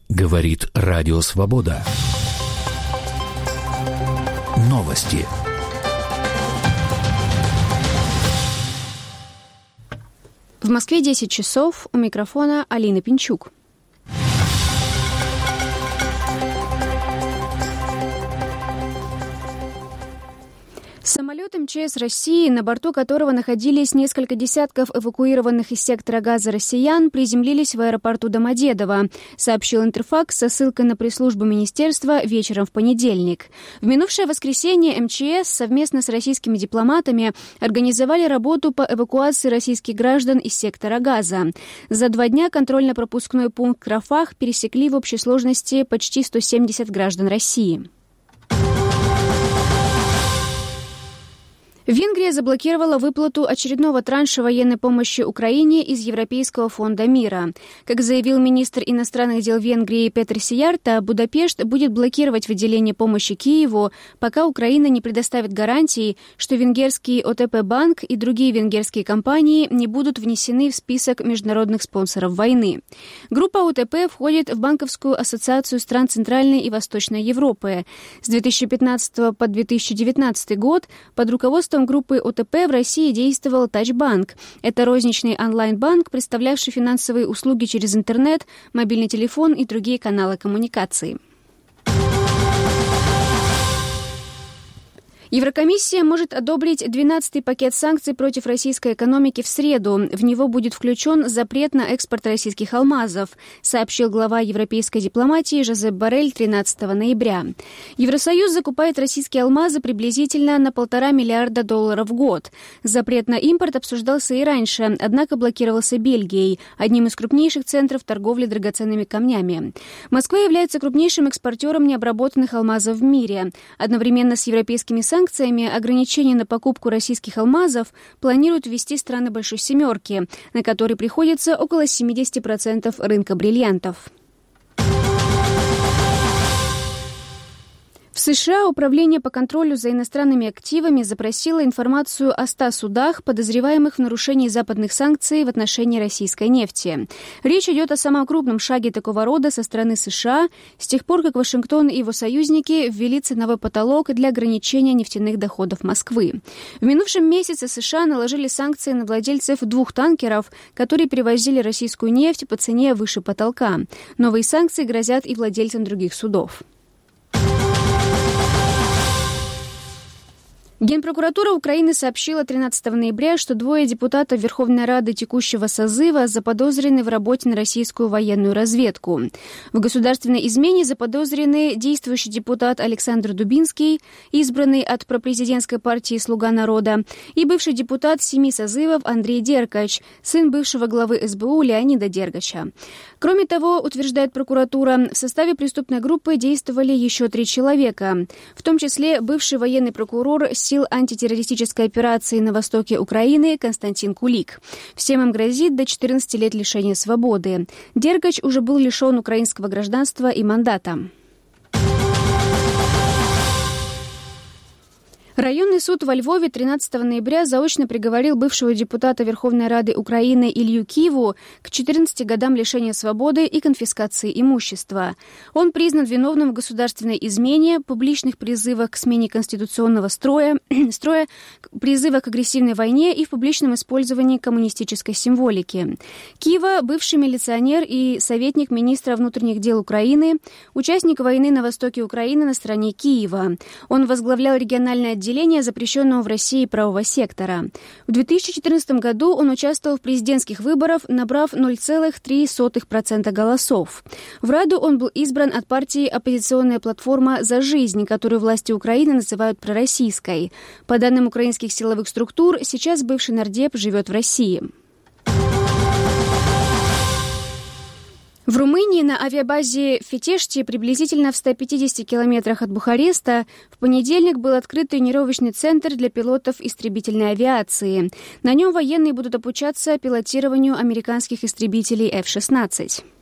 Говорит Радио Свобода. Новости. В Москве 10 часов. У микрофона Алина Пинчук. Самолет МЧС России, на борту которого находились несколько десятков эвакуированных из сектора Газа россиян, приземлились в аэропорту Домодедово, сообщил Интерфакс со ссылкой на пресс-службу министерства вечером в понедельник. В минувшее воскресенье МЧС совместно с российскими дипломатами организовали работу по эвакуации российских граждан из сектора Газа. За 2 дня контрольно-пропускной пункт Рафах пересекли в общей сложности почти 170 граждан России. Венгрия заблокировала выплату очередного транша военной помощи Украине из Европейского фонда мира. Как заявил министр иностранных дел Венгрии Петр Сиярто, Будапешт будет блокировать выделение помощи Киеву, пока Украина не предоставит гарантий, что венгерский ОТП-банк и другие венгерские компании не будут внесены в список международных спонсоров войны. Группа ОТП входит в Банковскую ассоциацию стран Центральной и Восточной Европы. С 2015 по 2019 год под руководством группы ОТП в России действовал Тачбанк. Это розничный онлайн-банк, представлявший финансовые услуги через интернет, мобильный телефон и другие каналы коммуникации. Еврокомиссия может одобрить 12-й пакет санкций против российской экономики в среду. В него будет включен запрет на экспорт российских алмазов, сообщил глава европейской дипломатии Жозеп Боррель 13 ноября. Евросоюз закупает российские алмазы приблизительно на $1,5 миллиарда в год. Запрет на импорт обсуждался и раньше, однако блокировался Бельгией, одним из крупнейших центров торговли драгоценными камнями. Москва является крупнейшим экспортером необработанных алмазов в мире. Одновременно с европейскими санкциями ограничения на покупку российских алмазов планируют ввести страны Большой Семерки, на которые приходится около 70% рынка бриллиантов. В США Управление по контролю за иностранными активами запросило информацию о 100 судах, подозреваемых в нарушении западных санкций в отношении российской нефти. Речь идет о самом крупном шаге такого рода со стороны США с тех пор, как Вашингтон и его союзники ввели ценовой потолок для ограничения нефтяных доходов Москвы. В минувшем месяце США наложили санкции на владельцев 2 танкеров, которые перевозили российскую нефть по цене выше потолка. Новые санкции грозят и владельцам других судов. Генпрокуратура Украины сообщила 13 ноября, что 2 депутатов Верховной Рады текущего созыва заподозрены в работе на российскую военную разведку. В государственной измене заподозрены действующий депутат Александр Дубинский, избранный от пропрезидентской партии «Слуга народа», и бывший депутат 7 созывов Андрей Деркач, сын бывшего главы СБУ Леонида Дергача. Кроме того, утверждает прокуратура, в составе преступной группы действовали еще 3 человека, в том числе бывший военный прокурор сил антитеррористической операции на востоке Украины Константин Кулик. Всем им грозит до 14 лет лишения свободы. Дергач уже был лишен украинского гражданства и мандата. Районный суд во Львове 13 ноября заочно приговорил бывшего депутата Верховной Рады Украины Илью Киву к 14 годам лишения свободы и конфискации имущества. Он признан виновным в государственной измене, публичных призывах к смене конституционного строя, призывах к агрессивной войне и в публичном использовании коммунистической символики. Кива – бывший милиционер и советник министра внутренних дел Украины, участник войны на востоке Украины на стороне Киева. Он возглавлял региональное отделение запрещенного в России правого сектора. В 2014 году он участвовал в президентских выборах, набрав 0,3% голосов. В Раду он был избран от партии «Оппозиционная платформа за жизнь», которую власти Украины называют пророссийской. По данным украинских силовых структур, сейчас бывший нардеп живет в России. В Румынии на авиабазе Фетешти, приблизительно в 150 километрах от Бухареста, в понедельник был открыт тренировочный центр для пилотов истребительной авиации. На нем военные будут обучаться пилотированию американских истребителей F-16.